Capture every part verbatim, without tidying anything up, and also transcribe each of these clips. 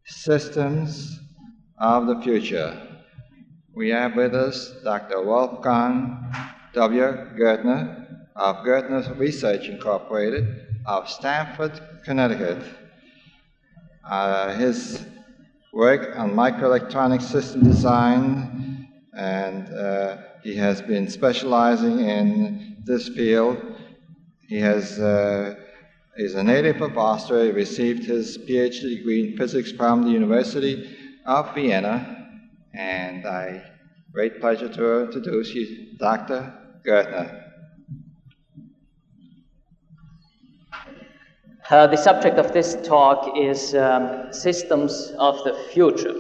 Systems of the Future. We have with us Doctor Wolfgang W. Gertner of Gertner Research Incorporated of Stamford, Connecticut. Uh, his work on microelectronic system design, and uh, he has been specializing in this field. He has uh, is a native of Austria. He received his PhD degree in physics from the University of Vienna, and I great pleasure to introduce you, Doctor Gertner. Uh, the subject of this talk is um, systems of the future.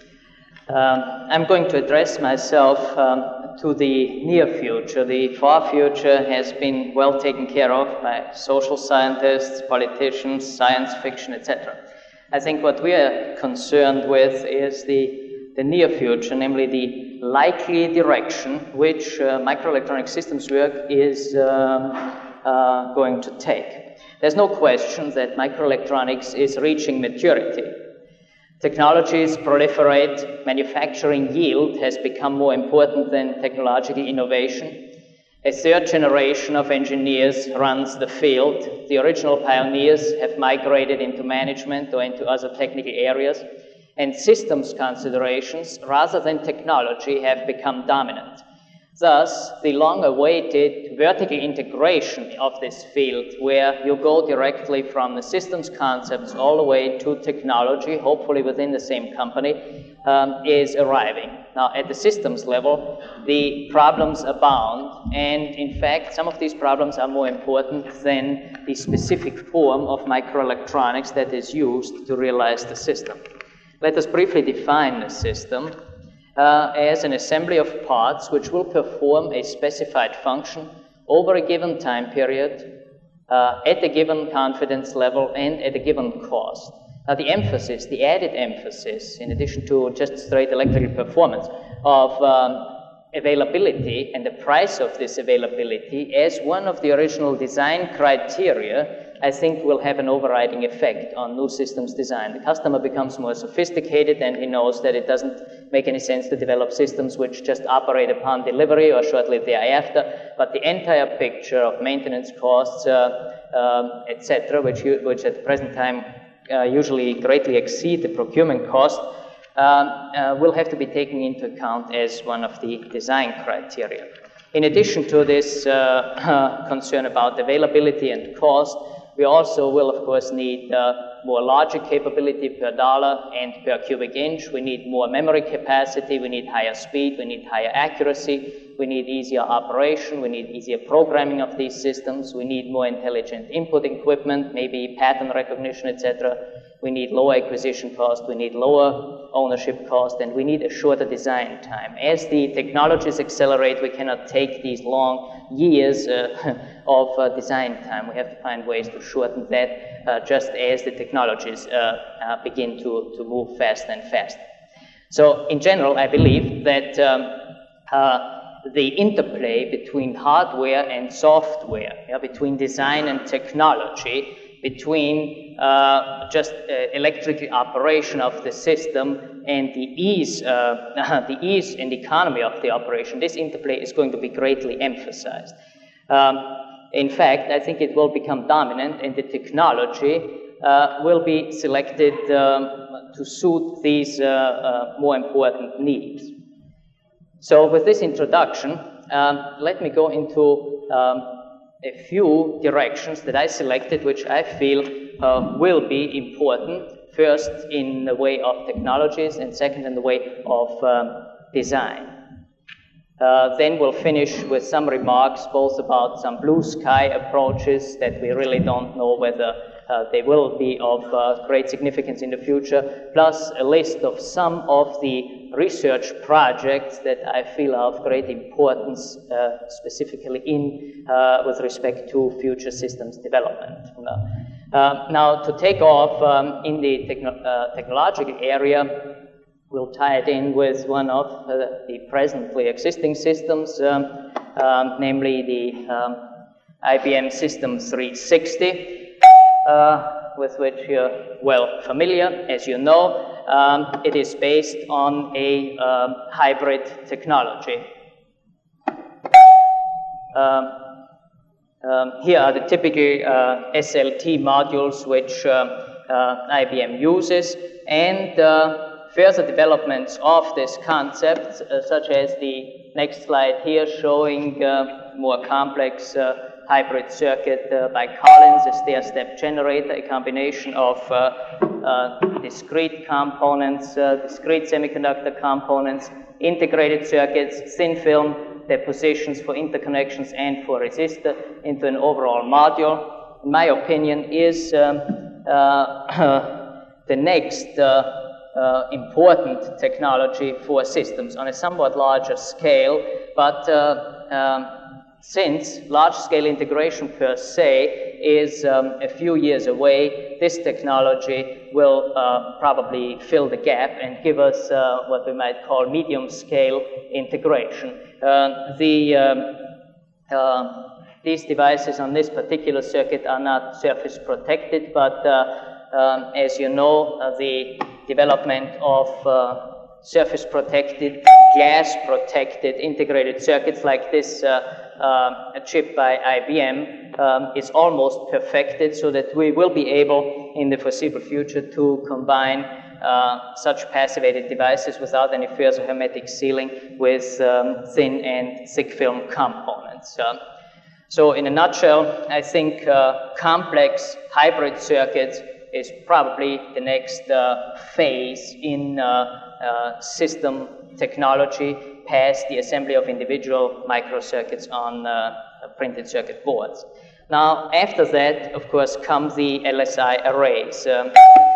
Um, I'm going to address myself um, to the near future. The far future has been well taken care of by social scientists, politicians, science fiction, et cetera. I think what we are concerned with is the, the near future, namely the likely direction which uh, microelectronic systems work is um, uh, going to take. There's no question that microelectronics is reaching maturity. Technologies proliferate, manufacturing yield has become more important than technological innovation. A third generation of engineers runs the field. The original pioneers have migrated into management or into other technical areas, and systems considerations, rather than technology, have become dominant. Thus, the long-awaited vertical integration of this field, where you go directly from the systems concepts all the way to technology, hopefully within the same company, um, is arriving. Now, at the systems level, the problems abound, and in fact, some of these problems are more important than the specific form of microelectronics that is used to realize the system. Let us briefly define the system. Uh, as an assembly of parts which will perform a specified function over a given time period, uh, at a given confidence level, and at a given cost. Now, the emphasis, the added emphasis, in addition to just straight electrical performance, of um, availability and the price of this availability as one of the original design criteria, I think will have an overriding effect on new systems design. The customer becomes more sophisticated, and he knows that it doesn't make any sense to develop systems which just operate upon delivery or shortly thereafter, but the entire picture of maintenance costs, uh, um, et cetera, which, you, which at the present time uh, usually greatly exceed the procurement cost, um, uh, will have to be taken into account as one of the design criteria. In addition to this uh, concern about availability and cost, we also will, of course, need uh, more logic capability per dollar and per cubic inch. We need more memory capacity. We need higher speed. We need higher accuracy. We need easier operation. We need easier programming of these systems. We need more intelligent input equipment, maybe pattern recognition, et cetera. We need lower acquisition cost. We need lower ownership cost, and we need a shorter design time. As the technologies accelerate, we cannot take these long years uh, of uh, design time. We have to find ways to shorten that uh, just as the technologies uh, uh, begin to, to move fast and fast. So in general, I believe that um, uh, the interplay between hardware and software, yeah, between design and technology, between uh, just uh, electrical operation of the system and the ease, uh, the ease and economy of the operation, this interplay is going to be greatly emphasized. Um, in fact, I think it will become dominant, and the technology uh, will be selected um, to suit these uh, uh, more important needs. So with this introduction, um, let me go into um, a few directions that I selected, which I feel uh, will be important, first in the way of technologies, and second in the way of um, design. Uh, then we'll finish with some remarks both about some blue sky approaches that we really don't know whether uh, they will be of uh, great significance in the future, plus a list of some of the research projects that I feel are of great importance, uh, specifically in uh, with respect to future systems development. Uh, now, to take off um, in the techno uh, technological area, we'll tie it in with one of uh, the presently existing systems, um, um, namely the um, I B M System three sixty, uh, with which you're well familiar, as you know. um, it is based on a um, hybrid technology. Um, um, here are the typical uh, S L T modules which um, uh, I B M uses, and uh, further developments of this concept, uh, such as the next slide here showing uh, more complex uh, hybrid circuit uh, by Collins, a stair-step generator, a combination of uh, uh, discrete components, uh, discrete semiconductor components, integrated circuits, thin film depositions for interconnections and for resistor into an overall module. In my opinion, is um, uh, the next uh, uh, important technology for systems on a somewhat larger scale, but uh, um, since large-scale integration per se is um, a few years away, this technology will uh, probably fill the gap and give us uh, what we might call medium-scale integration. Uh, the, um, uh, these devices on this particular circuit are not surface protected, but uh, um, as you know, uh, the development of uh, surface protected, glass protected integrated circuits like this uh, uh, a chip by I B M um, is almost perfected, so that we will be able in the foreseeable future to combine uh, such passivated devices without any further hermetic sealing with um, thin and thick film components. Um, so in a nutshell, I think uh, complex hybrid circuits is probably the next uh, phase in uh, uh, system technology past the assembly of individual microcircuits on uh, printed circuit boards. Now, after that, of course, come the L S I arrays. Um,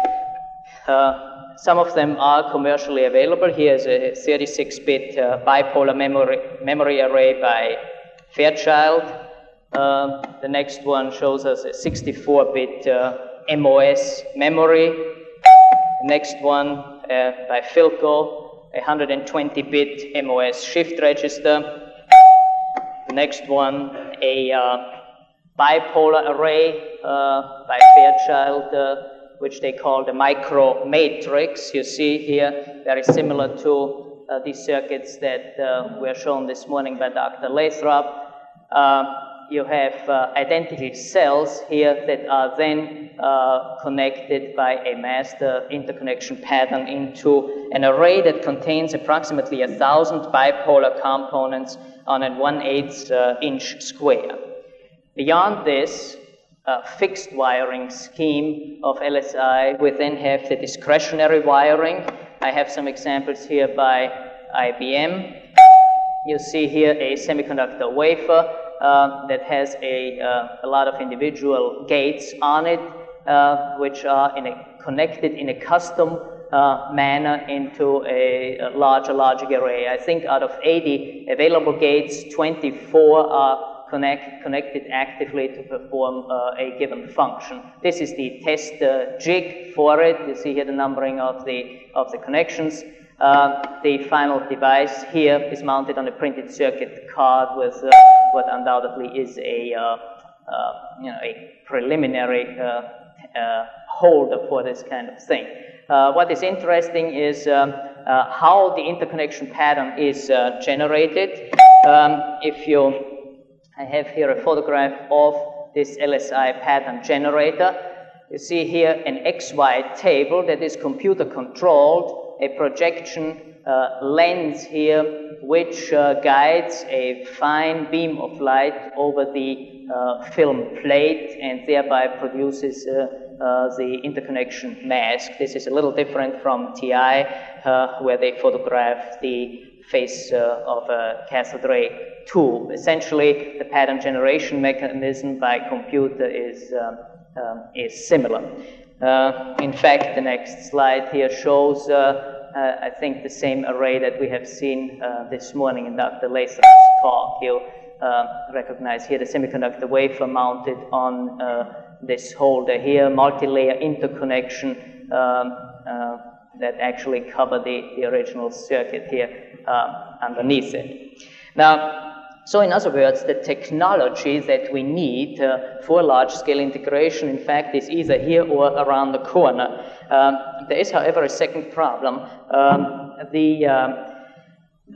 uh, some of them are commercially available. Here's a thirty-six bit uh, bipolar memory, memory array by Fairchild. Uh, the next one shows us a sixty-four bit uh, M O S memory. The next one uh, by Philco, a one hundred twenty bit M O S shift register. The next one, a uh, bipolar array uh, by Fairchild, uh, which they call the micro matrix. You see here, very similar to uh, these circuits that uh, were shown this morning by Doctor Lathrop. Uh, You have uh, identical cells here that are then uh, connected by a master interconnection pattern into an array that contains approximately a thousand bipolar components on a one eighth uh, inch square. Beyond this uh, fixed wiring scheme of L S I, we then have the discretionary wiring. I have some examples here by I B M. You see here a semiconductor wafer Uh, that has a, uh, a lot of individual gates on it, uh, which are in a, connected in a custom uh, manner into a, a larger logic array. I think out of eighty available gates, twenty-four are connect, connected actively to perform uh, a given function. This is the test uh, jig for it. You see here the numbering of the, of the connections. Uh, the final device here is mounted on a printed circuit card with uh, what undoubtedly is a, uh, uh, you know, a preliminary uh, uh, holder for this kind of thing. Uh, what is interesting is um, uh, how the interconnection pattern is uh, generated. Um, if you, I have here a photograph of this L S I pattern generator. You see here an X Y table that is computer controlled. A projection uh, lens here which uh, guides a fine beam of light over the uh, film plate and thereby produces uh, uh, the interconnection mask. This is a little different from T I, uh, where they photograph the face uh, of a cathode ray tube. Essentially, the pattern generation mechanism by computer is, um, um, is similar. Uh, in fact, the next slide here shows, uh, uh, I think, the same array that we have seen uh, this morning in Doctor Lathrop's talk. You uh, recognize here the semiconductor wafer mounted on uh, this holder here, multi-layer interconnection um, uh, that actually cover the, the original circuit here uh, underneath it. Now, so in other words, the technology that we need uh, for large-scale integration, in fact, is either here or around the corner. Um, there is, however, a second problem. Um, the, um, uh,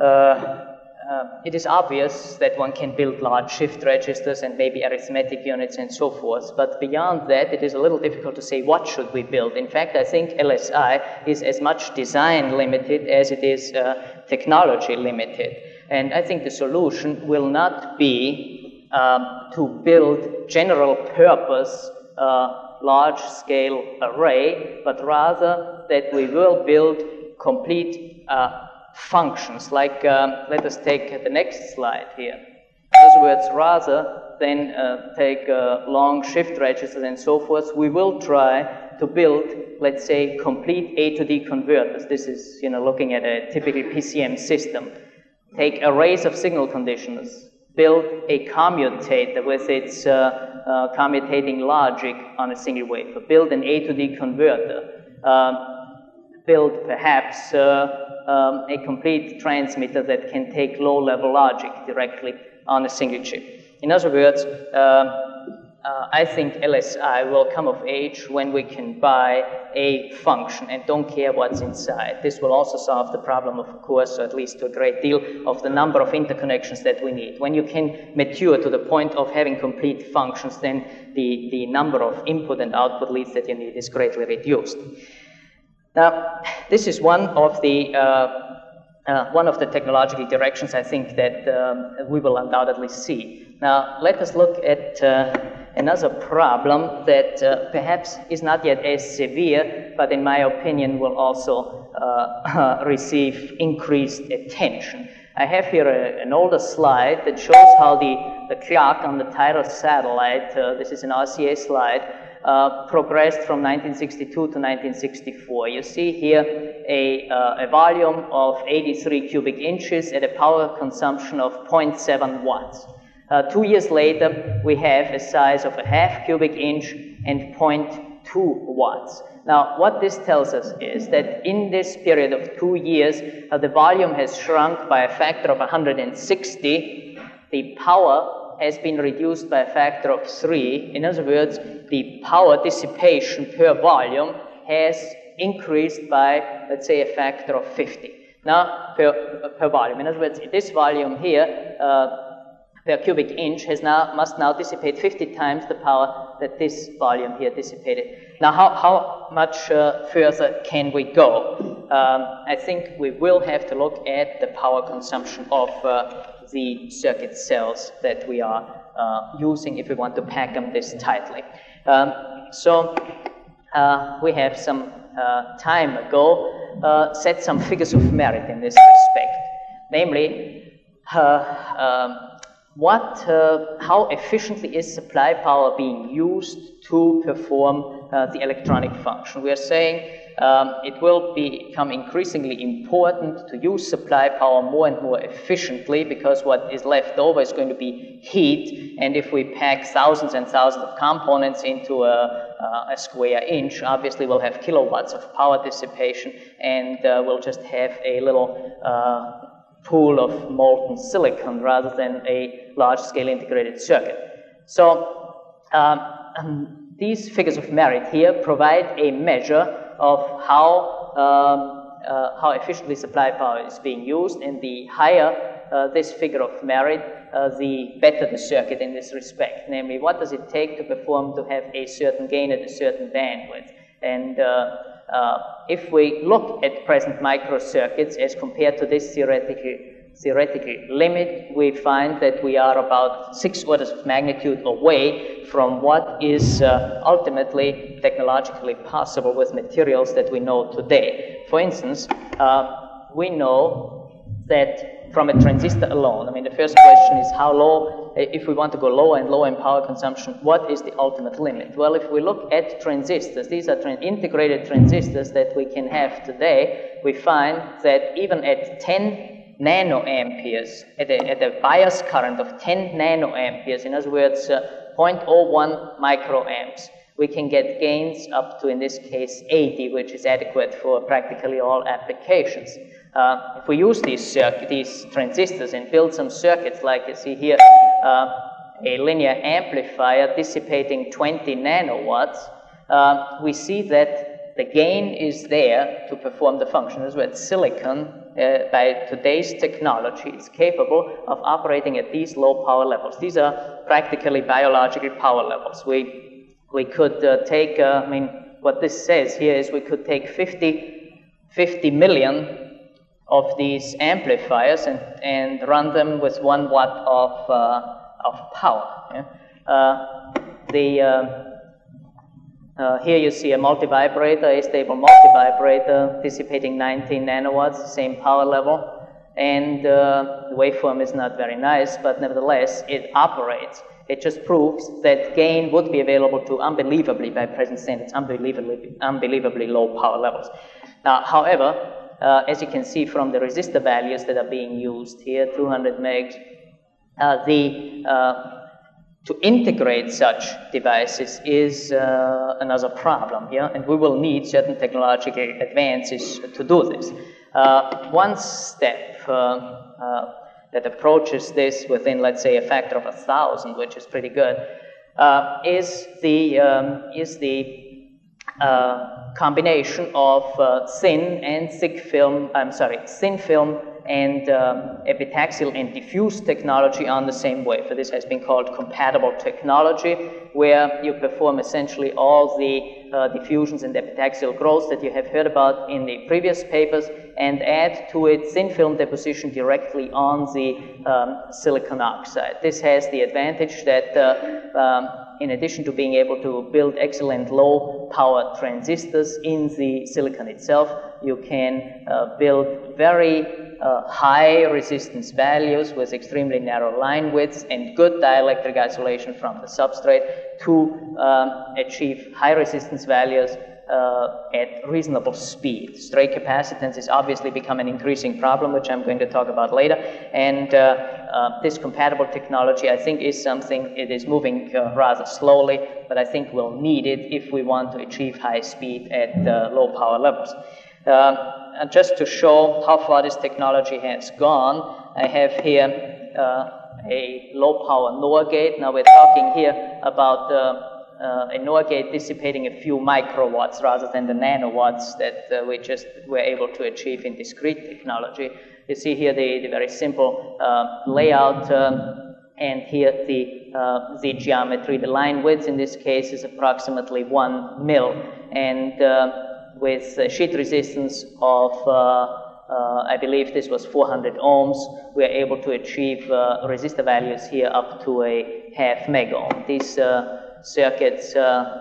uh, it is obvious that one can build large shift registers and maybe arithmetic units and so forth, but beyond that, it is a little difficult to say what should we build. In fact, I think L S I is as much design limited as it is uh, technology limited. And I think the solution will not be um, to build general purpose uh, large-scale array, but rather that we will build complete uh, functions. Like, um, let us take the next slide here. In other words, rather than uh, take uh, long shift registers and so forth, we will try to build, let's say, complete A to D converters. This is, you know, looking at a typical P C M system. Take arrays of signal conditioners, build a commutator with its uh, uh, commutating logic on a single wafer, build an A to D converter, uh, build perhaps uh, um, a complete transmitter that can take low-level logic directly on a single chip. In other words, uh, Uh, I think L S I will come of age when we can buy a function and don't care what's inside. This will also solve the problem, of course, or at least to a great deal, of the number of interconnections that we need. When you can mature to the point of having complete functions, then the, the number of input and output leads that you need is greatly reduced. Now, this is one of the uh, Uh, one of the technological directions I think that um, we will undoubtedly see. Now, let us look at uh, another problem that uh, perhaps is not yet as severe, but in my opinion will also uh, receive increased attention. I have here a, an older slide that shows how the, the clock on the tidal satellite, uh, this is an R C A slide, Uh, progressed from nineteen sixty-two to nineteen sixty-four. You see here a, uh, a volume of eighty-three cubic inches at a power consumption of zero point seven watts. Uh, two years later, we have a size of a half cubic inch and zero point two watts. Now, what this tells us is that in this period of two years, uh, the volume has shrunk by a factor of one hundred sixty. The power has been reduced by a factor of three. In other words, the power dissipation per volume has increased by, let's say, a factor of fifty. Now, per, per volume. In other words, this volume here, uh, per cubic inch, has now, must now dissipate fifty times the power that this volume here dissipated. Now, how, how much uh, further can we go? Um, I think we will have to look at the power consumption of uh, the circuit cells that we are uh, using if we want to pack them this tightly. Um, so uh, we have some uh, time ago uh, set some figures of merit in this respect. Namely, uh, um, what, uh, how efficiently is supply power being used to perform uh, the electronic function? We are saying Um, it will become increasingly important to use supply power more and more efficiently, because what is left over is going to be heat, and if we pack thousands and thousands of components into a, a square inch, obviously we'll have kilowatts of power dissipation, and uh, we'll just have a little uh, pool of molten silicon rather than a large-scale integrated circuit. So um, um, these figures of merit here provide a measure of how, um, uh, how efficiently supply power is being used, and the higher uh, this figure of merit, uh, the better the circuit in this respect. Namely, what does it take to perform to have a certain gain at a certain bandwidth? And uh, uh, if we look at present microcircuits as compared to this theoretical theoretical limit, we find that we are about six orders of magnitude away from what is uh, ultimately technologically possible with materials that we know today. For instance, uh, we know that from a transistor alone, I mean, the first question is how low, if we want to go lower and lower in power consumption, what is the ultimate limit? Well, if we look at transistors, these are tra- integrated transistors that we can have today, we find that even at ten nanoamperes, at a, at a bias current of ten nanoamperes, in other words, uh, zero point zero one microamps, we can get gains up to, in this case, eighty, which is adequate for practically all applications. Uh, if we use these, circuit, these transistors and build some circuits like you see here, uh, a linear amplifier dissipating twenty nanowatts, uh, we see that the gain is there to perform the function. As well, silicon, uh, by today's technology, is capable of operating at these low power levels. These are practically biological power levels. We, we could uh, take, uh, I mean, what this says here is we could take fifty, fifty million of these amplifiers and, and run them with one watt of, uh, of power. Yeah? Uh, the, uh, uh, here you see a multivibrator, a stable multivibrator dissipating nineteen nanowatts, same power level, and uh, the waveform is not very nice, but nevertheless it operates. It just proves that gain would be available to unbelievably, by present standards, unbelievably, unbelievably low power levels. Now, however, Uh, as you can see from the resistor values that are being used here, two hundred megs, uh, the, uh, to integrate such devices is uh, another problem here, and we will need certain technological advances to do this. Uh, one step uh, uh, that approaches this within, let's say, a factor of a thousand, which is pretty good, uh, is the, um, is the Uh, combination of uh, thin and thick film, I'm sorry, thin film and um, epitaxial and diffuse technology on the same wafer. This has been called compatible technology, where you perform essentially all the uh, diffusions and epitaxial growths that you have heard about in the previous papers, and add to it thin film deposition directly on the um, silicon oxide. This has the advantage that uh, um, in addition to being able to build excellent low power transistors in the silicon itself, you can uh, build very uh, high resistance values with extremely narrow line widths and good dielectric isolation from the substrate to um, achieve high resistance values uh, at reasonable speed. Stray capacitance is obviously become an increasing problem, which I'm going to talk about later, and uh, uh, this compatible technology, I think, is something, it is moving uh, rather slowly, but I think we'll need it if we want to achieve high speed at uh, low power levels. Uh, and just to show how far this technology has gone, I have here uh, a low power NOR gate. Now we're talking here about uh, uh, a NOR gate dissipating a few microwatts rather than the nanowatts that uh, we just were able to achieve in discrete technology. You see here the, the very simple uh, layout, um, and here the, uh, the geometry. The line width in this case is approximately one mil, and uh, with a sheet resistance of, uh, uh, I believe this was four hundred ohms, we are able to achieve uh, resistor values here up to a half mega ohm. These uh, circuits uh,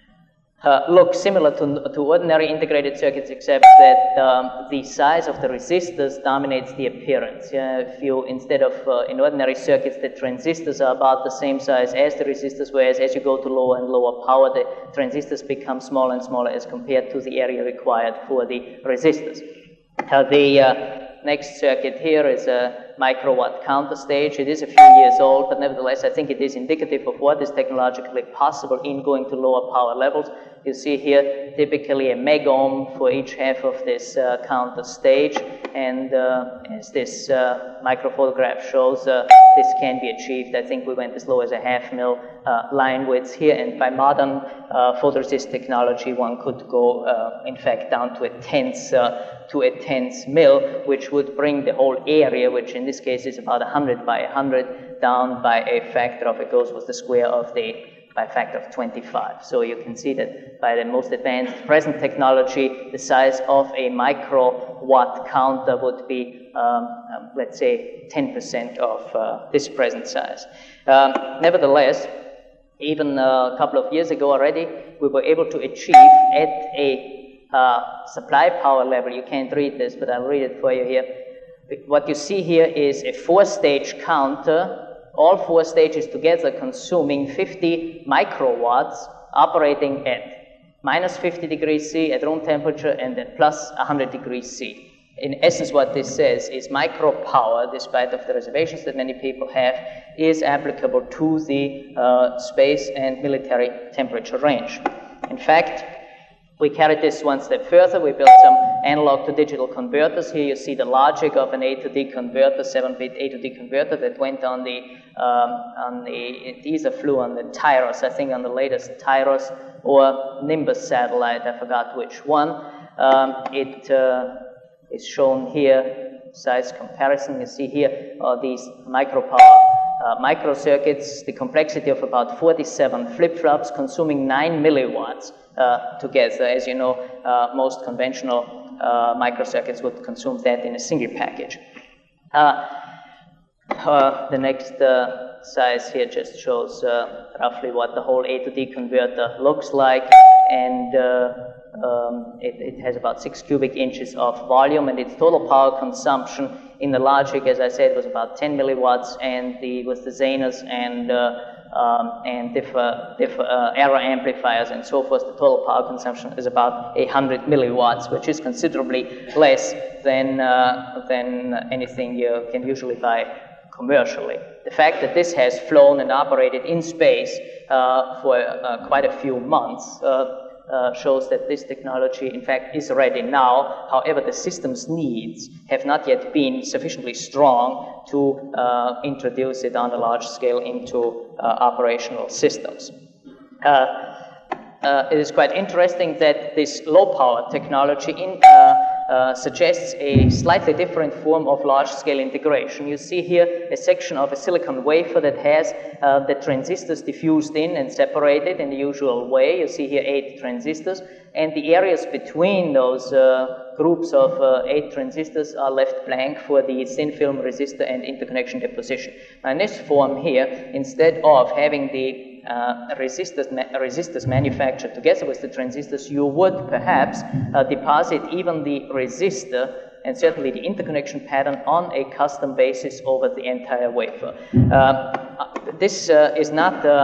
uh, look similar to, to ordinary integrated circuits, except that um, the size of the resistors dominates the appearance. Yeah, if you, instead of uh, in ordinary circuits, the transistors are about the same size as the resistors, whereas as you go to lower and lower power, the transistors become smaller and smaller as compared to the area required for the resistors. Uh, the uh, next circuit here is a microwatt counter stage. It is a few years old, but nevertheless, I think it is indicative of what is technologically possible in going to lower power levels. You see here typically a mega ohm for each half of this uh, counter stage, and uh, as this uh, microphotograph shows, uh, this can be achieved. I think we went as low as a half mil uh, line width here, and by modern uh, photoresist technology, one could go, uh, in fact, down to a tenth uh, to a tenth mil, which would bring the whole area, which in this case is about one hundred by one hundred, down by a factor of, it goes with the square of the, by a factor of twenty-five. So you can see that by the most advanced present technology, the size of a microwatt counter would be, um, um, let's say, ten percent of uh, this present size. Um, nevertheless, even uh, a couple of years ago already, we were able to achieve at a Uh, supply power level, you can't read this, but I'll read it for you here. What you see here is a four-stage counter, all four stages together consuming fifty microwatts, operating at minus fifty degrees C at room temperature and at plus one hundred degrees C. In essence, what this says is micro power, despite of the reservations that many people have, is applicable to the uh, space and military temperature range. In fact, We carried this one step further. We built some analog to digital converters. Here you see the logic of an A to D converter, seven bit A to D converter that went on the, um, on the, it either flew on the Tyros, I think on the latest Tyros, or Nimbus satellite, I forgot which one. Um, it uh, is shown here, size comparison. You see here are these micro power uh, microcircuits, the complexity of about forty-seven flip-flops consuming nine milliwatts uh, together. As you know, uh, most conventional uh, microcircuits would consume that in a single package. Uh, uh, the next uh, size here just shows uh, roughly what the whole A to D converter looks like, and uh, um, it, it has about six cubic inches of volume, and its total power consumption in the logic, as I said, was about ten milliwatts, and the with the Zenas and uh, um, and differ, differ uh, error amplifiers and so forth, the total power consumption is about one hundred milliwatts, which is considerably less than uh, than anything you can usually buy commercially. The fact that this has flown and operated in space uh, for uh, quite a few months uh, uh, shows that this technology, in fact, is ready now. However, the system's needs have not yet been sufficiently strong to uh, introduce it on a large scale into uh, operational systems. Uh, uh, it is quite interesting that this low-power technology in uh, Uh, suggests a slightly different form of large-scale integration. You see here a section of a silicon wafer that has uh, the transistors diffused in and separated in the usual way. You see here eight transistors, and the areas between those uh, groups of uh, eight transistors are left blank for the thin film resistor and interconnection deposition. Now in this form here, instead of having the Uh, resistors, ma resistors manufactured together with the transistors, you would perhaps uh, deposit even the resistor and certainly the interconnection pattern on a custom basis over the entire wafer. Uh, this uh, is not uh,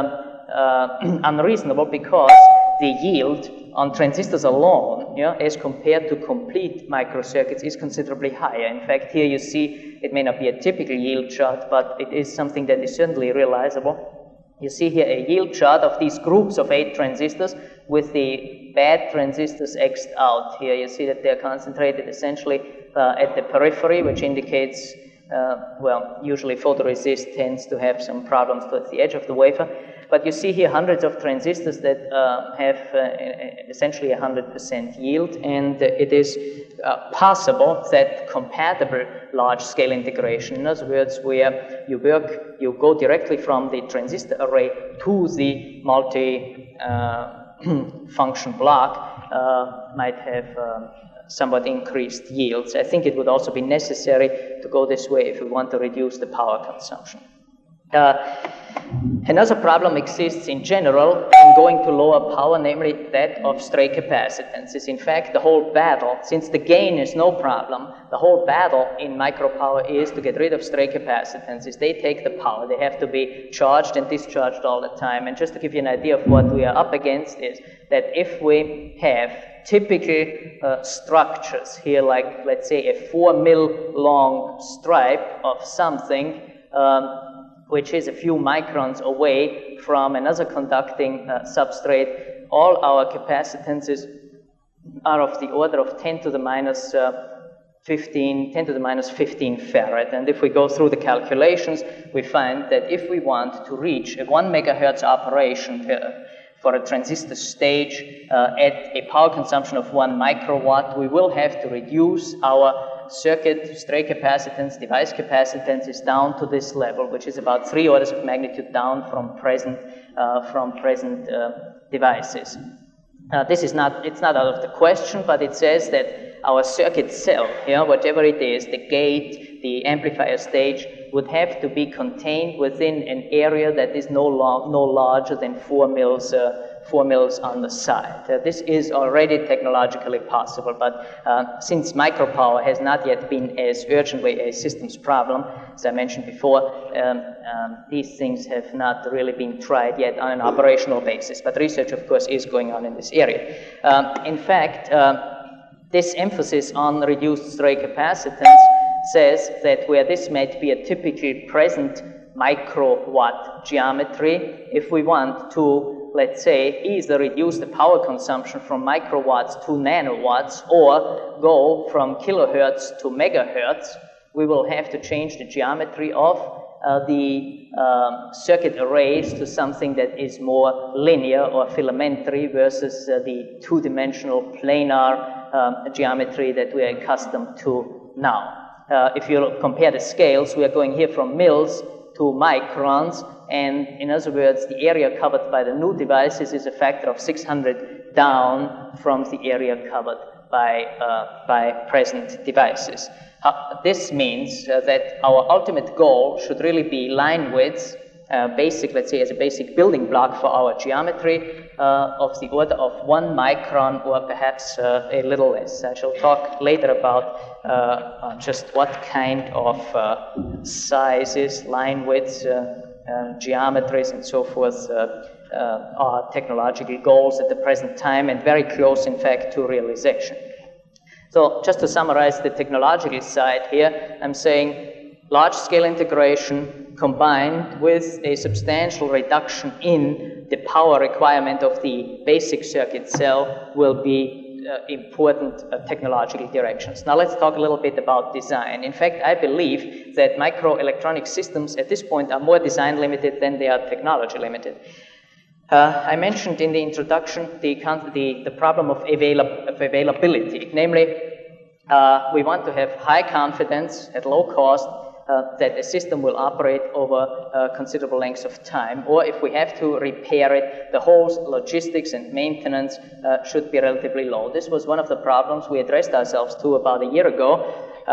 uh, unreasonable because the yield on transistors alone, you know, as compared to complete microcircuits, is considerably higher. In fact, here you see it may not be a typical yield chart, but it is something that is certainly realizable. You see here a yield chart of these groups of eight transistors with the bad transistors X'd out. Here you see that they're concentrated essentially uh, at the periphery, which indicates, uh, well, usually photoresist tends to have some problems towards the edge of the wafer. But you see here hundreds of transistors that uh, have uh, essentially one hundred percent yield, and uh, it is uh, possible that compatible large-scale integration, in other words, where you work, you go directly from the transistor array to the multi-function uh, block, uh, might have um, somewhat increased yields. I think it would also be necessary to go this way if we want to reduce the power consumption. Uh, Another problem exists in general in going to lower power, namely that of stray capacitances. In fact, the whole battle, since the gain is no problem, the whole battle in micropower is to get rid of stray capacitances. They take the power. They have to be charged and discharged all the time. And just to give you an idea of what we are up against is that if we have typical uh, structures here, like let's say a four mil long stripe of something, um, which is a few microns away from another conducting uh, substrate, all our capacitances are of the order of ten to the minus uh, fifteen, ten to the minus fifteen farad. And if we go through the calculations, we find that if we want to reach a one megahertz operation per, for a transistor stage uh, at a power consumption of one microwatt, we will have to reduce our circuit stray capacitance, device capacitance is down to this level, which is about three orders of magnitude down from present uh, from present uh, devices. Uh, this is not, it's not out of the question, but it says that our circuit cell, you know, whatever it is, the gate, the amplifier stage, would have to be contained within an area that is no, long, no larger than four mils, uh, four mils on the side. Uh, this is already technologically possible, but uh, since micropower has not yet been as urgently a systems problem, as I mentioned before, um, um, these things have not really been tried yet on an operational basis. But research, of course, is going on in this area. Um, in fact, uh, this emphasis on reduced stray capacitance says that where this might be a typical present microwatt geometry, if we want to let's say, either reduce the power consumption from microwatts to nanowatts or go from kilohertz to megahertz, we will have to change the geometry of uh, the um, circuit arrays to something that is more linear or filamentary versus uh, the two-dimensional planar um, geometry that we are accustomed to now. Uh, if you compare the scales, we are going here from mils to microns, and in other words, the area covered by the new devices is a factor of six hundred down from the area covered by, uh, by present devices. Uh, this means uh, that our ultimate goal should really be line widths, uh, basic, let's say as a basic building block for our geometry uh, of the order of one micron or perhaps uh, a little less. I shall talk later about uh, uh, just what kind of uh, sizes, line widths, uh, uh, geometries and so forth uh, uh, are technological goals at the present time and very close in fact to realization. So just to summarize the technological side here, I'm saying large-scale integration combined with a substantial reduction in the power requirement of the basic circuit cell will be uh, important uh, technological directions. Now let's talk a little bit about design. In fact, I believe that microelectronic systems at this point are more design limited than they are technology limited. Uh, I mentioned in the introduction the, the, the problem of, avail of availability. Namely, uh, we want to have high confidence at low cost uh, that a system will operate over uh, considerable lengths of time. Or if we have to repair it, the whole logistics and maintenance uh, should be relatively low. This was one of the problems we addressed ourselves to about a year ago.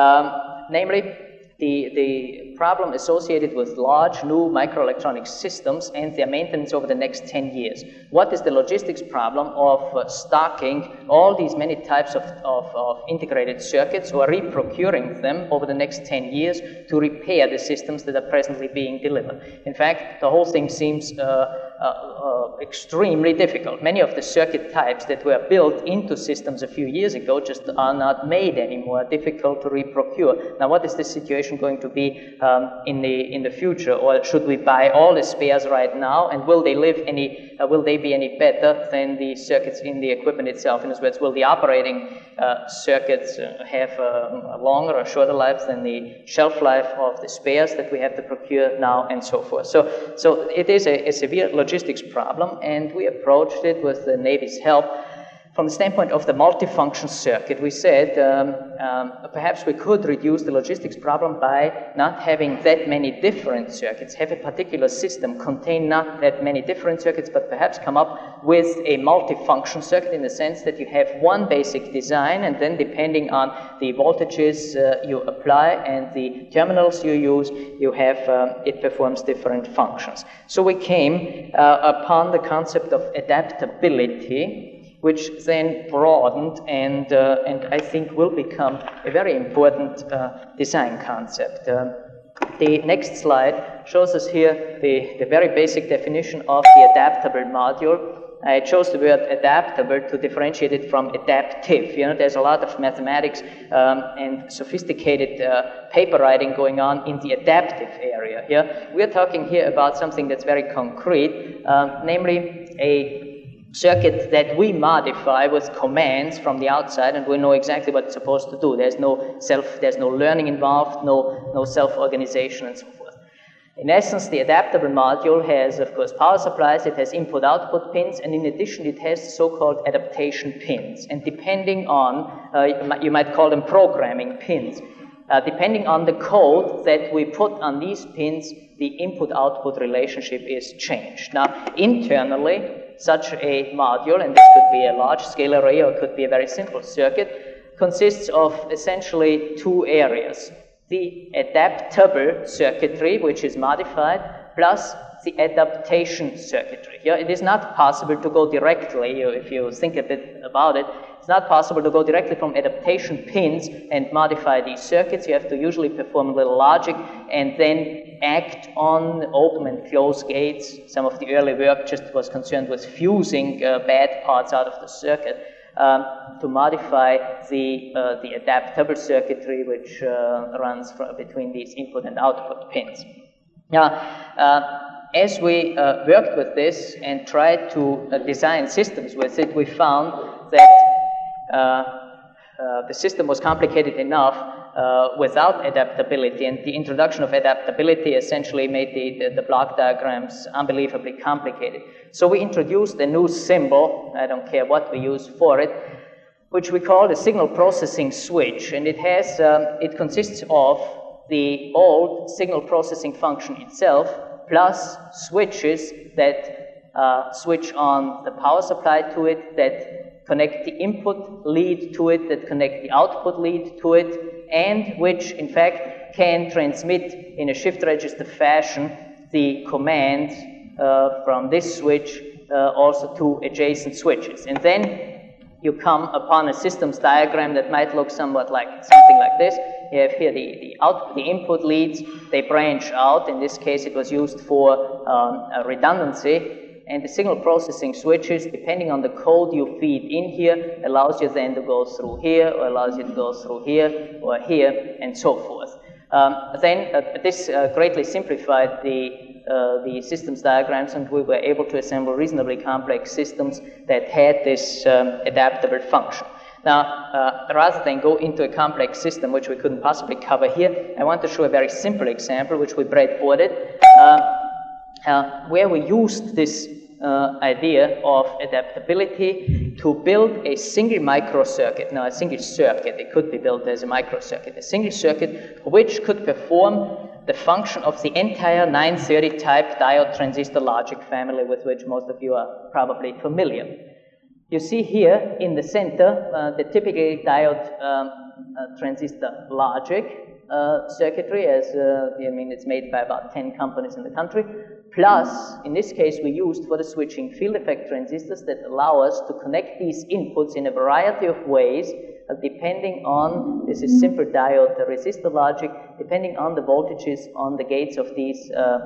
Um, namely, The, the problem associated with large new microelectronic systems and their maintenance over the next ten years. What is the logistics problem of uh, stocking all these many types of, of, of integrated circuits or reprocuring them over the next ten years to repair the systems that are presently being delivered? In fact, the whole thing seems uh, uh, uh, extremely difficult. Many of the circuit types that were built into systems a few years ago just are not made anymore, difficult to reprocure. Now, what is the situation going to be um, in the in the future, or should we buy all the spares right now, and will they live any uh, will they be any better than the circuits in the equipment itself? In other words, will the operating uh, circuits uh, have a, a longer or shorter life than the shelf life of the spares that we have to procure now, and so forth? So so it is a, a severe logistics problem, and we approached it with the Navy's help. From the standpoint of the multifunction circuit, we said um, um, perhaps we could reduce the logistics problem by not having that many different circuits, have a particular system contain not that many different circuits, but perhaps come up with a multifunction circuit in the sense that you have one basic design, and then depending on the voltages uh, you apply and the terminals you use, you have, um, it performs different functions. So we came uh, upon the concept of adaptability, which then broadened and, uh, and I think will become a very important uh, design concept. Uh, the next slide shows us here the, the very basic definition of the adaptable module. I chose the word adaptable to differentiate it from adaptive. You know, there's a lot of mathematics um, and sophisticated uh, paper writing going on in the adaptive area here. We're talking here about something that's very concrete, uh, namely a circuit that we modify with commands from the outside, and we know exactly what it's supposed to do. There's no self, there's no learning involved, no, no self-organization, and so forth. In essence, the adaptable module has, of course, power supplies, it has input-output pins, and in addition, it has so-called adaptation pins. And depending on, uh, you might call them programming pins. Uh, depending on the code that we put on these pins, the input-output relationship is changed. Now, internally, such a module, and this could be a large-scale array or it could be a very simple circuit, consists of essentially two areas. The adaptable circuitry, which is modified, plus the adaptation circuitry. Here, it is not possible to go directly, if you think a bit about it, it's not possible to go directly from adaptation pins and modify these circuits. You have to usually perform a little logic and then act on open and close gates. Some of the early work just was concerned with fusing uh, bad parts out of the circuit um, to modify the, uh, the adaptable circuitry, which uh, runs from between these input and output pins. Now, uh, as we uh, worked with this and tried to uh, design systems with it, we found that uh, uh, the system was complicated enough uh, without adaptability, and the introduction of adaptability essentially made the, the, the block diagrams unbelievably complicated. So we introduced a new symbol, I don't care what we use for it, which we call the signal processing switch, and it has, um, it consists of the old signal processing function itself, plus switches that uh, switch on the power supply to it, that connect the input lead to it, that connect the output lead to it, and which in fact can transmit in a shift register fashion the command uh, from this switch uh, also to adjacent switches. And then you come upon a systems diagram that might look somewhat like something like this. You have here the, the, out, the input leads, they branch out. In this case, it was used for um, a redundancy. And the signal processing switches, depending on the code you feed in here, allows you then to go through here, or allows you to go through here, or here, and so forth. Um, then uh, this uh, greatly simplified the Uh, the systems diagrams, and we were able to assemble reasonably complex systems that had this um, adaptable function. Now, uh, rather than go into a complex system, which we couldn't possibly cover here, I want to show a very simple example, which we breadboarded, uh, uh, where we used this uh, idea of adaptability to build a single microcircuit. Now, a single circuit, it could be built as a microcircuit, a single circuit which could perform the function of the entire nine thirty type diode transistor logic family, with which most of you are probably familiar. You see here in the center uh, the typical diode um, uh, transistor logic uh, circuitry, as uh, I mean it's made by about ten companies in the country, plus in this case we used for the switching field effect transistors that allow us to connect these inputs in a variety of ways uh, depending on, this is simple diode the resistor logic, depending on the voltages on the gates of these uh, um,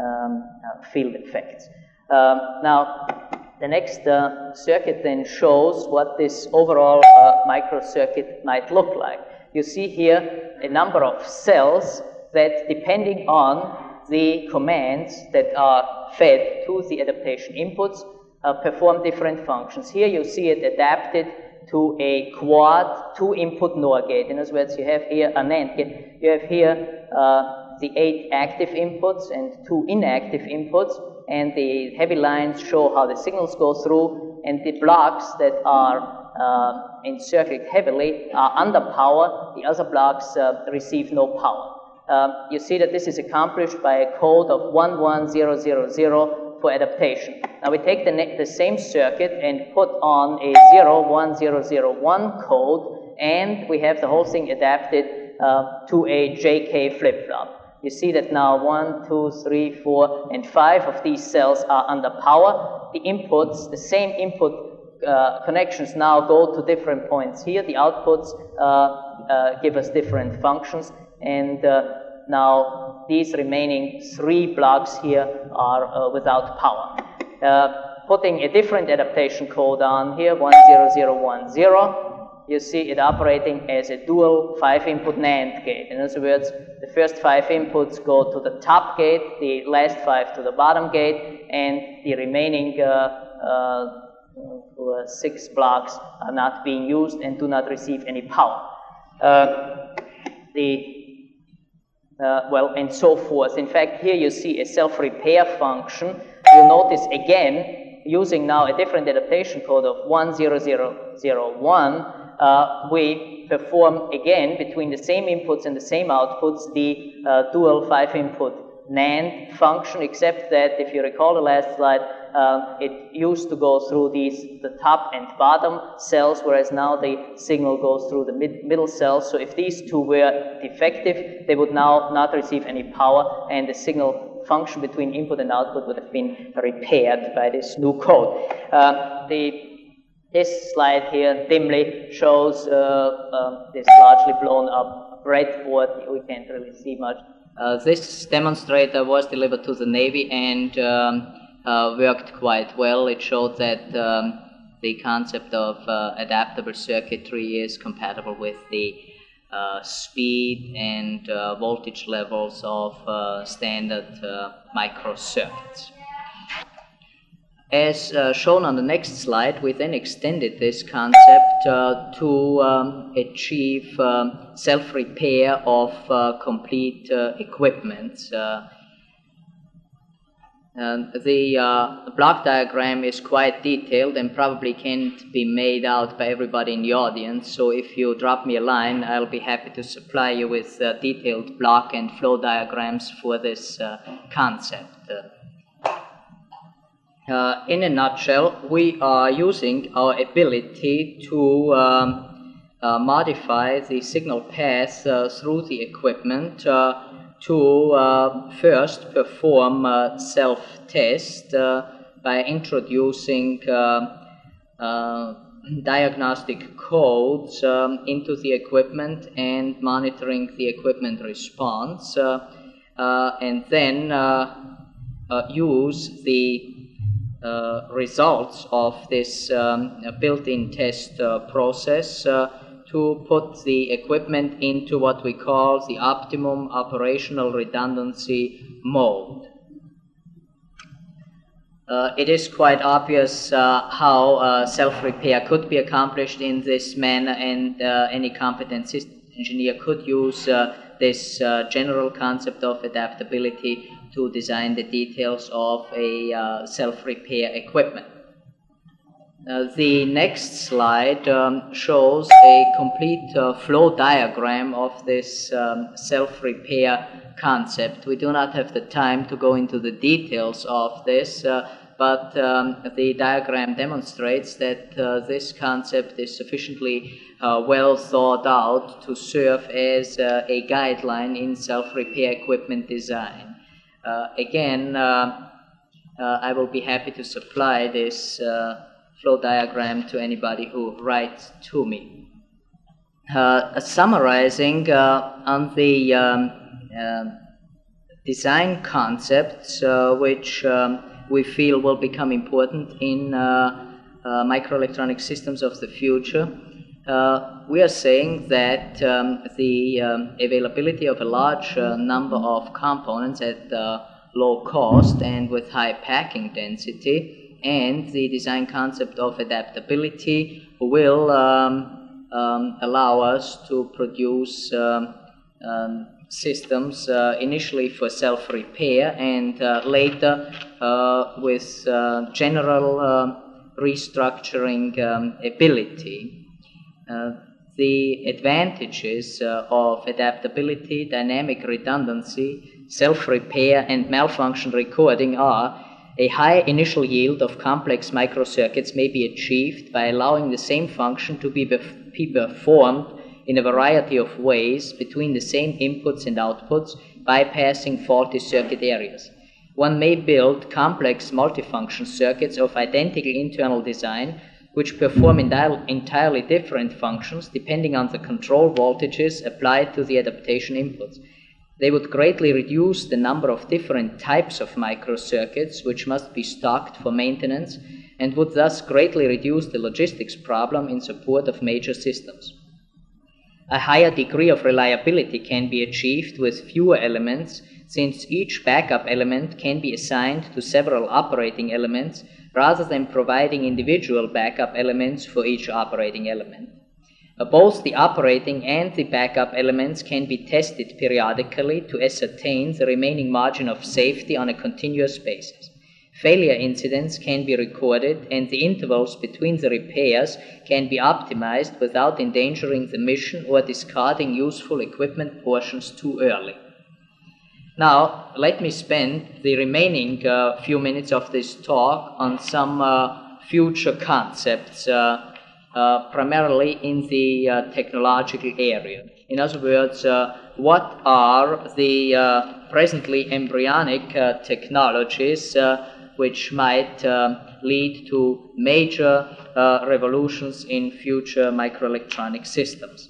uh, field effects. Um, now, the next uh, circuit then shows what this overall uh, microcircuit might look like. You see here a number of cells that, depending on the commands that are fed to the adaptation inputs, uh, perform different functions. Here you see it adapted to a quad two-input NOR gate. In other words, you have here a NAND gate. You have here uh, the eight active inputs and two inactive inputs, and the heavy lines show how the signals go through, and the blocks that are uh, encircled heavily are under power. The other blocks uh, receive no power. Um, you see that this is accomplished by a code of one one zero zero zero for adaptation. Now we take the, the same circuit and put on a zero one zero zero one code, and we have the whole thing adapted uh, to a J K flip-flop. You see that now one, two, three, four, and five of these cells are under power. The inputs, the same input uh, connections now go to different points here. The outputs uh, uh, give us different functions, and uh, now these remaining three blocks here are uh, without power. Uh, putting a different adaptation code on here, one zero zero one zero, you see it operating as a dual five-input NAND gate. In other words, the first five inputs go to the top gate, the last five to the bottom gate, and the remaining uh, uh, six blocks are not being used and do not receive any power. Uh, the Uh, well, and so forth. In fact, here you see a self-repair function. You notice again, using now a different adaptation code of one zero zero zero one, uh, we perform again between the same inputs and the same outputs the uh, dual five-input NAND function, except that if you recall the last slide, uh, it used to go through these the top and bottom cells, whereas now the signal goes through the mid middle cells. So if these two were defective, they would now not receive any power, and the signal function between input and output would have been repaired by this new code. Uh, the This slide here dimly shows uh, uh, this largely blown up breadboard. We can't really see much. Uh, this demonstrator was delivered to the Navy and um, uh, worked quite well. It showed that um, the concept of uh, adaptable circuitry is compatible with the uh, speed and uh, voltage levels of uh, standard uh, microcircuits. As uh, shown on the next slide, we then extended this concept uh, to um, achieve um, self-repair of uh, complete uh, equipment. Uh, and the uh, block diagram is quite detailed and probably can't be made out by everybody in the audience, so if you drop me a line, I'll be happy to supply you with uh, detailed block and flow diagrams for this uh, concept. Uh, Uh, in a nutshell, we are using our ability to um, uh, modify the signal path uh, through the equipment uh, to uh, first perform uh, self-test uh, by introducing uh, uh, diagnostic codes um, into the equipment and monitoring the equipment response, uh, uh, and then uh, uh, use the Uh, results of this um, built-in test uh, process uh, to put the equipment into what we call the optimum operational redundancy mode. Uh, it is quite obvious uh, how uh, self-repair could be accomplished in this manner, and uh, any competent system engineer could use uh, this uh, general concept of adaptability to design the details of a uh, self-repair equipment. Uh, the next slide um, shows a complete uh, flow diagram of this um, self-repair concept. We do not have the time to go into the details of this, uh, but um, the diagram demonstrates that uh, this concept is sufficiently uh, well thought out to serve as uh, a guideline in self-repair equipment design. Uh, again, uh, uh, I will be happy to supply this uh, flow diagram to anybody who writes to me. Uh, summarizing uh, on the um, uh, design concepts uh, which um, we feel will become important in uh, uh, microelectronic systems of the future, Uh, we are saying that um, the um, availability of a large uh, number of components at uh, low cost and with high packing density, and the design concept of adaptability will um, um, allow us to produce um, um, systems uh, initially for self-repair and uh, later uh, with uh, general uh, restructuring um, ability. Uh, the advantages uh, of adaptability, dynamic redundancy, self-repair, and malfunction recording are: a high initial yield of complex microcircuits may be achieved by allowing the same function to be, bef- be performed in a variety of ways between the same inputs and outputs, bypassing faulty circuit areas. One may build complex multifunction circuits of identical internal design which perform entirely different functions depending on the control voltages applied to the adaptation inputs. They would greatly reduce the number of different types of microcircuits which must be stocked for maintenance, and would thus greatly reduce the logistics problem in support of major systems. A higher degree of reliability can be achieved with fewer elements, since each backup element can be assigned to several operating elements rather than providing individual backup elements for each operating element. Uh, both the operating and the backup elements can be tested periodically to ascertain the remaining margin of safety on a continuous basis. Failure incidents can be recorded, and the intervals between the repairs can be optimized without endangering the mission or discarding useful equipment portions too early. Now, let me spend the remaining uh, few minutes of this talk on some uh, future concepts, uh, uh, primarily in the uh, technological area. In other words, uh, what are the uh, presently embryonic uh, technologies uh, which might uh, lead to major uh, revolutions in future microelectronic systems?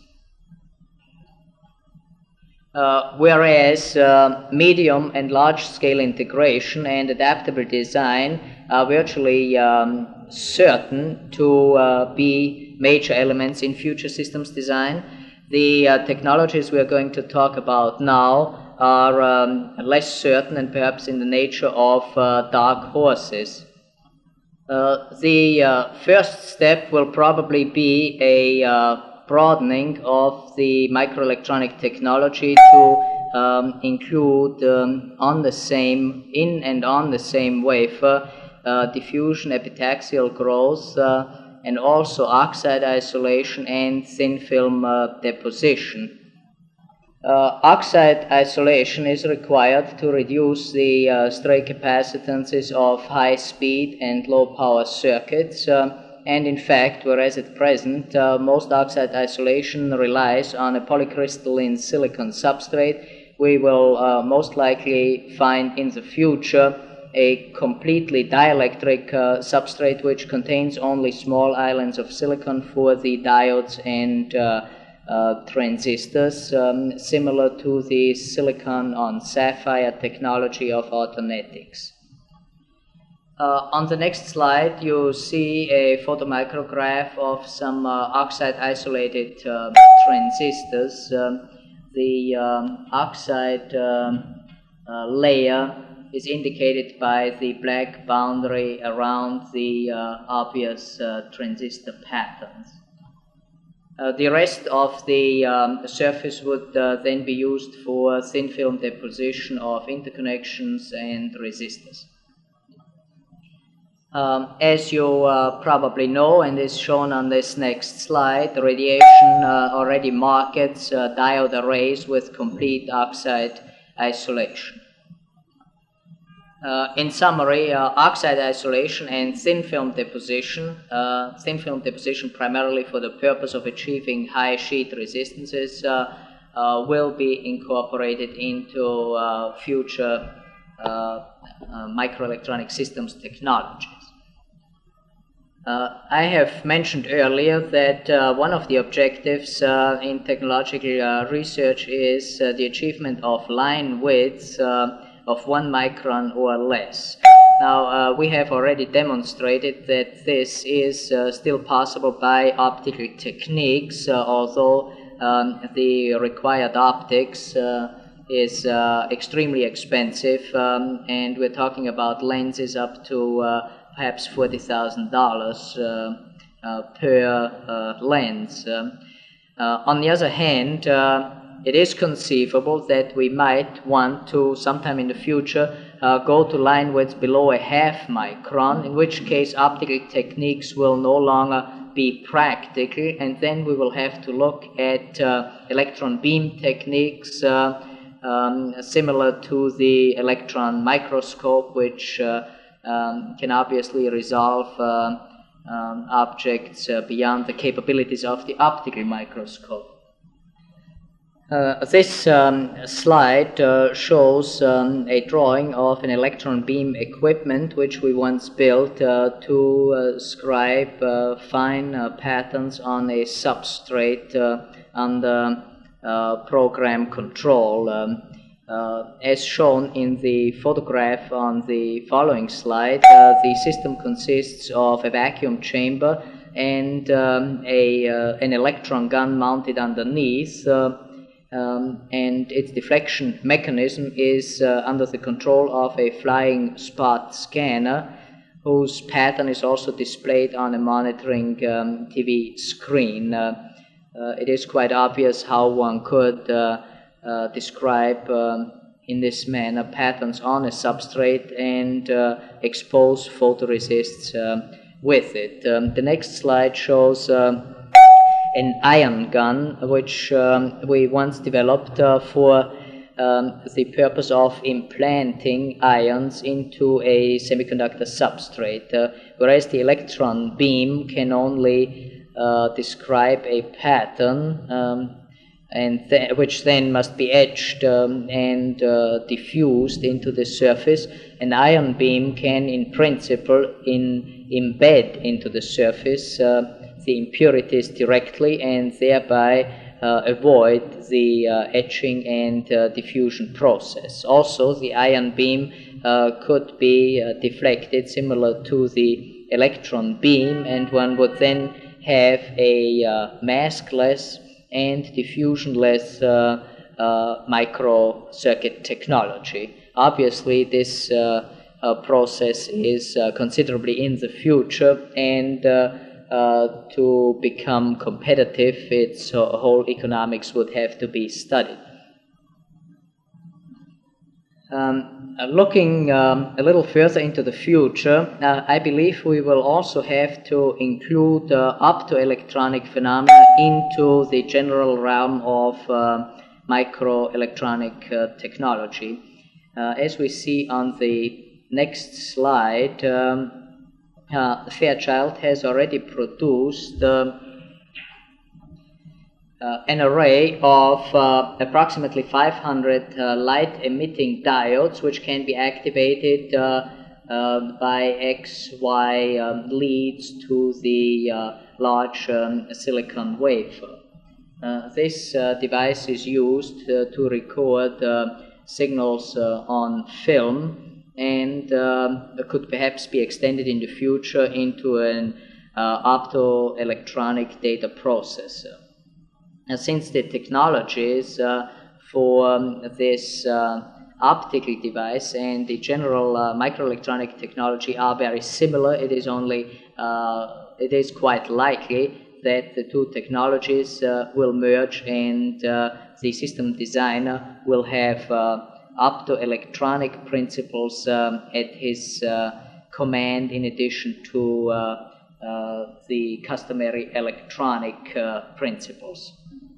Uh, whereas uh, medium and large-scale integration and adaptable design are virtually um, certain to uh, be major elements in future systems design, The uh, technologies we are going to talk about now are um, less certain and perhaps in the nature of uh, dark horses. Uh, the uh, first step will probably be a uh, broadening of the microelectronic technology to um, include um, on the same, in and on the same wafer, uh, diffusion, epitaxial growth, uh, and also oxide isolation and thin film uh, deposition. Uh, oxide isolation is required to reduce the uh, stray capacitances of high speed and low power circuits, uh, and in fact, whereas at present uh, most oxide isolation relies on a polycrystalline silicon substrate, we will uh, most likely find in the future a completely dielectric uh, substrate which contains only small islands of silicon for the diodes and uh, Uh, transistors, um, similar to the silicon on sapphire technology of autonetics. Uh, on the next slide, you see a photomicrograph of some uh, oxide isolated uh, transistors. Um, the um, oxide um, uh, layer is indicated by the black boundary around the uh, obvious uh, transistor patterns. Uh, the rest of the um, surface would uh, then be used for thin film deposition of interconnections and resistors. Um, as you uh, probably know, and is shown on this next slide, radiation uh, already markets uh, diode arrays with complete oxide isolation. Uh, in summary, uh, oxide isolation and thin film deposition, uh, thin film deposition primarily for the purpose of achieving high sheet resistances, uh, uh, will be incorporated into uh, future uh, uh, microelectronic systems technologies. Uh, I have mentioned earlier that uh, one of the objectives uh, in technological uh, research is uh, the achievement of line widths uh, of one micron or less. Now, uh, we have already demonstrated that this is uh, still possible by optical techniques, uh, although um, the required optics uh, is uh, extremely expensive, um, and we're talking about lenses up to uh, perhaps forty thousand dollars uh, uh, per uh, lens. Um, uh, on the other hand, uh, it is conceivable that we might want to, sometime in the future, uh, go to line widths below a half micron, in which case optical techniques will no longer be practical, and then we will have to look at uh, electron beam techniques uh, um, similar to the electron microscope, which uh, um, can obviously resolve uh, um, objects uh, beyond the capabilities of the optical microscope. Uh, this um, slide uh, shows um, a drawing of an electron beam equipment which we once built uh, to uh, scribe uh, fine uh, patterns on a substrate uh, under uh, program control. Um, uh, as shown in the photograph on the following slide, uh, the system consists of a vacuum chamber and um, a, uh, an electron gun mounted underneath. Uh, Um, and its deflection mechanism is uh, under the control of a flying spot scanner, whose pattern is also displayed on a monitoring um, T V screen. Uh, uh, it is quite obvious how one could uh, uh, describe um, in this manner patterns on a substrate and uh, expose photoresists uh, with it. Um, the next slide shows uh, an ion gun, which um, we once developed uh, for um, the purpose of implanting ions into a semiconductor substrate, uh, whereas the electron beam can only uh, describe a pattern, um, and th which then must be etched um, and uh, diffused into the surface. An ion beam can, in principle, in embed into the surface uh, the impurities directly and thereby uh, avoid the uh, etching and uh, diffusion process. Also, the ion beam uh, could be uh, deflected similar to the electron beam, and one would then have a uh, maskless and diffusionless uh, uh, microcircuit technology. Obviously, this uh, uh, process is uh, considerably in the future, and uh, uh, to become competitive, its uh, whole economics would have to be studied. Um, uh, looking um, a little further into the future, uh, I believe we will also have to include uh, optoelectronic phenomena into the general realm of uh, microelectronic uh, technology. Uh, as we see on the next slide, um, uh, Fairchild has already produced uh, Uh, an array of uh, approximately five hundred uh, light-emitting diodes, which can be activated uh, uh, by X Y um, leads to the uh, large um, silicon wafer. Uh, this uh, device is used uh, to record uh, signals uh, on film, and uh, could perhaps be extended in the future into an uh, optoelectronic data processor. Uh, since the technologies uh, for um, this uh, optical device and the general uh, microelectronic technology are very similar, it is only uh, it is quite likely that the two technologies uh, will merge, and uh, the system designer will have uh, optoelectronic principles um, at his uh, command, in addition to uh, uh, the customary electronic uh, principles.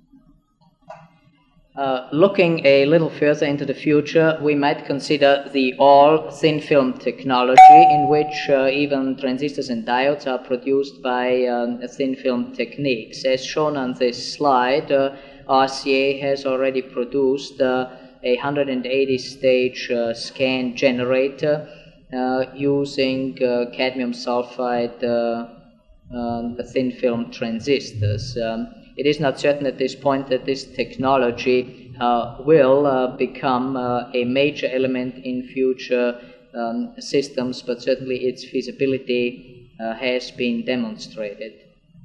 Uh, looking a little further into the future, we might consider the all thin film technology, in which uh, even transistors and diodes are produced by um, thin film techniques. As shown on this slide, uh, R C A has already produced uh, a one hundred eighty stage uh, scan generator uh, using uh, cadmium sulfide uh, uh, thin film transistors. Um, It is not certain at this point that this technology uh, will uh, become uh, a major element in future um, systems, but certainly its feasibility uh, has been demonstrated.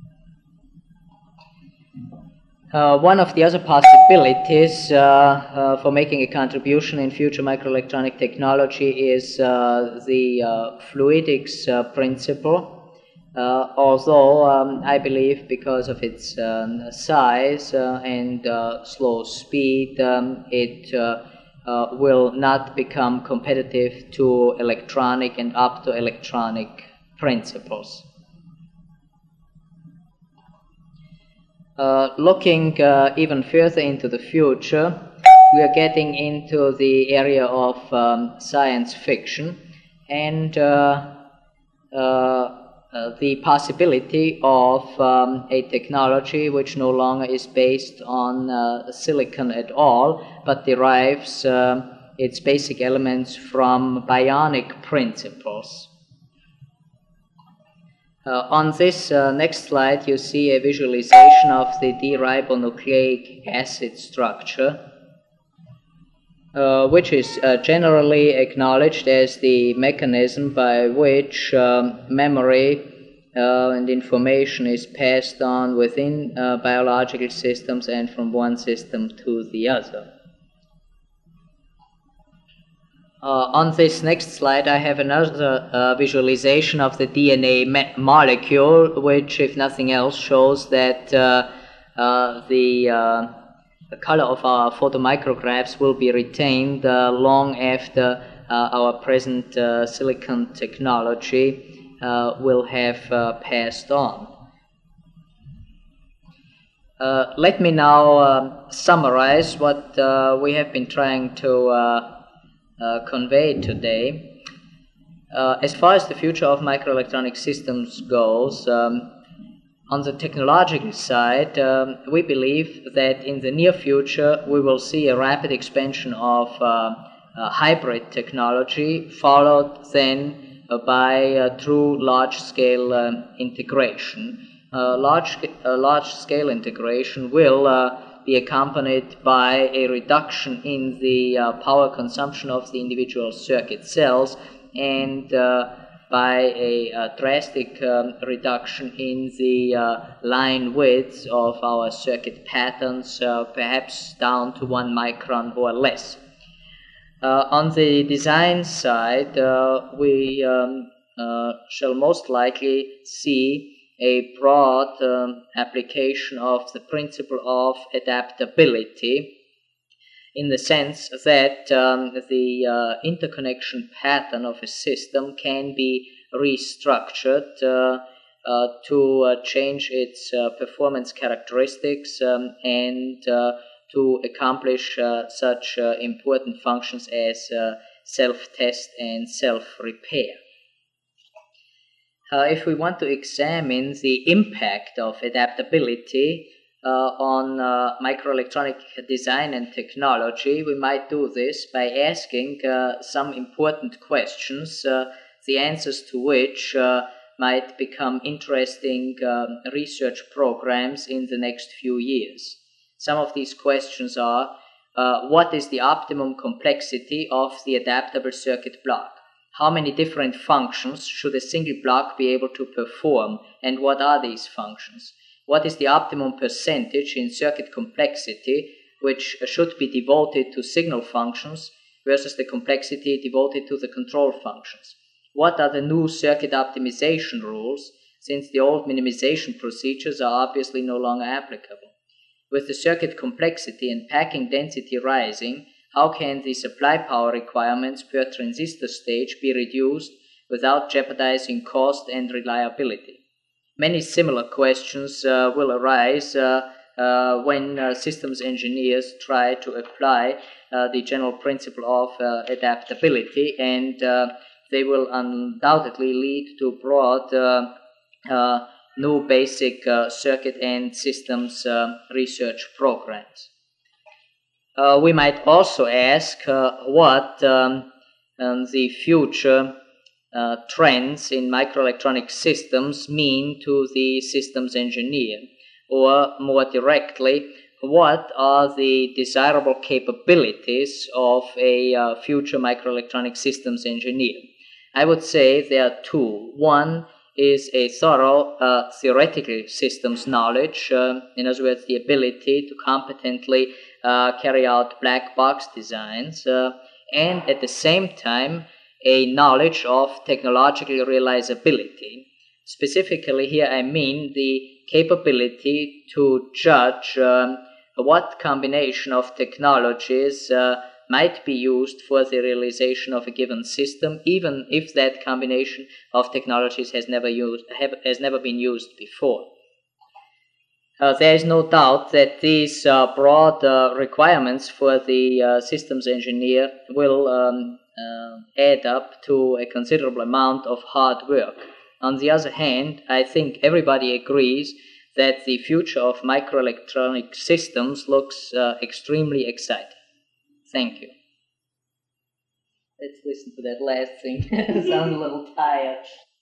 Uh, one of the other possibilities uh, uh, for making a contribution in future microelectronic technology is uh, the uh, fluidics uh, principle. Uh, although um, I believe because of its um, size uh, and uh, slow speed, um, it uh, uh, will not become competitive to electronic and optoelectronic principles. Uh, looking uh, even further into the future, we are getting into the area of um, science fiction, and uh, uh, Uh, the possibility of um, a technology which no longer is based on uh, silicon at all, but derives uh, its basic elements from bionic principles. Uh, on this uh, next slide, you see a visualization of the D-ribonucleic acid structure, Uh, which is uh, generally acknowledged as the mechanism by which um, memory uh, and information is passed on within uh, biological systems and from one system to the other. Uh, on this next slide, I have another uh, visualization of the D N A molecule, which, if nothing else, shows that uh, uh, the uh, The color of our photomicrographs will be retained uh, long after uh, our present uh, silicon technology uh, will have uh, passed on. Uh, let me now uh, summarize what uh, we have been trying to uh, uh, convey today. Uh, as far as the future of microelectronic systems goes, um, on the technological side, um, we believe that in the near future we will see a rapid expansion of uh, uh, hybrid technology, followed then uh, by uh, true large-scale um, integration. Uh, large, uh, large-scale integration will uh, be accompanied by a reduction in the uh, power consumption of the individual circuit cells, and uh, by a, a drastic um, reduction in the uh, line width of our circuit patterns, uh, perhaps down to one micron or less. Uh, on the design side, uh, we um, uh, shall most likely see a broad um, application of the principle of adaptability, in the sense that um, the uh, interconnection pattern of a system can be restructured uh, uh, to uh, change its uh, performance characteristics um, and uh, to accomplish uh, such uh, important functions as uh, self-test and self-repair. Uh, if we want to examine the impact of adaptability uh, on uh, microelectronic design and technology, we might do this by asking uh, some important questions, uh, the answers to which uh, might become interesting um, research programs in the next few years. Some of these questions are, uh, what is the optimum complexity of the adaptable circuit block? How many different functions should a single block be able to perform, and what are these functions? What is the optimum percentage in circuit complexity which should be devoted to signal functions versus the complexity devoted to the control functions? What are the new circuit optimization rules, since the old minimization procedures are obviously no longer applicable? With the circuit complexity and packing density rising, how can the supply power requirements per transistor stage be reduced without jeopardizing cost and reliability? Many similar questions uh, will arise uh, uh, when uh, systems engineers try to apply uh, the general principle of uh, adaptability, and uh, they will undoubtedly lead to broad uh, uh, new basic uh, circuit and systems uh, research programs. Uh, we might also ask uh, what um, um, the future uh, trends in microelectronic systems mean to the systems engineer, or more directly, what are the desirable capabilities of a uh, future microelectronic systems engineer. I would say there are two. One is a thorough uh, theoretical systems knowledge, uh, in other words, the ability to competently uh, carry out black box designs, uh, and at the same time, a knowledge of technological realizability. Specifically here I mean the capability to judge um, what combination of technologies uh, might be used for the realization of a given system, even if that combination of technologies has never used have, has never been used before. Uh, there is no doubt that these uh, broad uh, requirements for the uh, systems engineer will um, uh, add up to a considerable amount of hard work. On the other hand, I think everybody agrees that the future of microelectronic systems looks uh, extremely exciting. Thank you. Let's listen to that last thing. I sound a little tired.